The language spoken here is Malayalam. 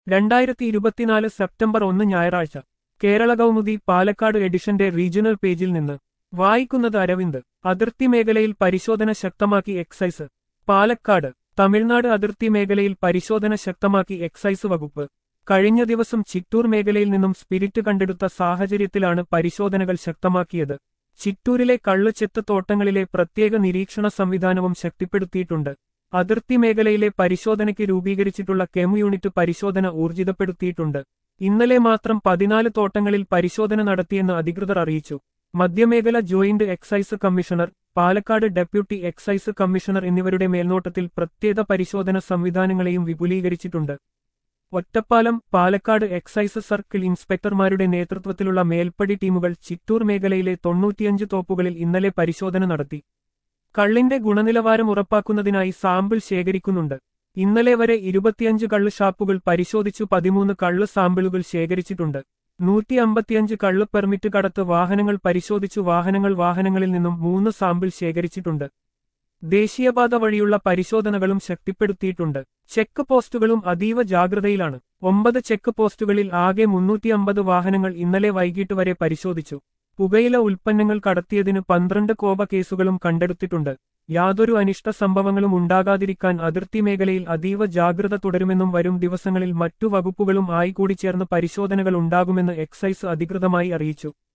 2024 സെപ്റ്റംബർ 1 ഞായറാഴ്ച കേരള കൗമുദി പാലക്കാട് എഡിഷന്റെ റീജിയണൽ പേജിൽ നിന്ന് വായിക്കുന്നത് അരവിന്ദ്. അതിർത്തി മേഖലയിൽ പരിശോധന ശക്തമാക്കി എക്സൈസ്. പാലക്കാട്. തമിഴ്നാട് അതിർത്തി മേഖലയിൽ പരിശോധന ശക്തമാക്കി എക്സൈസ് വകുപ്പ്. കഴിഞ്ഞ ദിവസം ചിറ്റൂർ മേഖലയിൽ നിന്നും സ്പിരിറ്റ് കണ്ടെടുത്ത സാഹചര്യത്തിലാണ് പരിശോധനകൾ ശക്തമാക്കിയത്. ചിറ്റൂരിലെ കള്ളുചെത്ത് തോട്ടങ്ങളിലെ പ്രത്യേക നിരീക്ഷണ സംവിധാനവും ശക്തിപ്പെടുത്തിയിട്ടുണ്ട്. അതിർത്തി മേഖലയിലെ പരിശോധനയ്ക്ക് രൂപീകരിച്ചിട്ടുള്ള കെം യൂണിറ്റ് പരിശോധന ഊർജിതപ്പെടുത്തിയിട്ടുണ്ട്. ഇന്നലെ മാത്രം 14 തോട്ടങ്ങളിൽ പരിശോധന നടത്തിയെന്ന് അധികൃതർ അറിയിച്ചു. മധ്യമേഖല joint excise commissioner, Palakkad deputy excise commissioner എന്നിവരുടെ മേൽനോട്ടത്തിൽ പ്രത്യേക പരിശോധന സംവിധാനങ്ങളെയും വിപുലീകരിച്ചിട്ടുണ്ട്. ഒറ്റപ്പാലം, പാലക്കാട് എക്സൈസ് സർക്കിൾ ഇൻസ്പെക്ടർമാരുടെ നേതൃത്വത്തിലുള്ള മേൽപ്പടി ടീമുകൾ ചിറ്റൂർ മേഖലയിലെ 95 തോപ്പുകളിൽ ഇന്നലെ പരിശോധന നടത്തി. കള്ളിന്റെ ഗുണനിലവാരം ഉറപ്പാക്കുന്നതിനായി സാമ്പിൾ ശേഖരിക്കുന്നുണ്ട്. ഇന്നലെ വരെ 25 കള്ള് ഷാപ്പുകൾ പരിശോധിച്ചു 13 കള്ള് സാമ്പിളുകൾ ശേഖരിച്ചിട്ടുണ്ട്. 155 കള്ള് പെർമിറ്റ് കടത്ത് വാഹനങ്ങൾ പരിശോധിച്ചു വാഹനങ്ങളിൽ നിന്നും 3 സാമ്പിൾ ശേഖരിച്ചിട്ടുണ്ട്. ദേശീയപാത വഴിയുള്ള പരിശോധനകളും ശക്തിപ്പെടുത്തിയിട്ടുണ്ട്. ചെക്ക് പോസ്റ്റുകളും അതീവ ജാഗ്രതയിലാണ്. 9 ചെക്ക് പോസ്റ്റുകളിൽ ആകെ 350 വാഹനങ്ങൾ ഇന്നലെ വൈകിട്ട് വരെ പരിശോധിച്ചു. പുകയില ഉൽപ്പന്നങ്ങൾ കടത്തിയതിന് 12 കോപ കേസുകളും കണ്ടെടുത്തിട്ടുണ്ട്. യാതൊരു അനിഷ്ട സംഭവങ്ങളും ഉണ്ടാകാതിരിക്കാൻ അതിർത്തി മേഖലയിൽ അതീവ ജാഗ്രത തുടരുമെന്നും വരും ദിവസങ്ങളിൽ മറ്റു വകുപ്പുകളും ആയി കൂടി ചേർന്ന് പരിശോധനകൾ ഉണ്ടാകുമെന്ന് എക്സൈസ് അധികൃതമായി അറിയിച്ചു.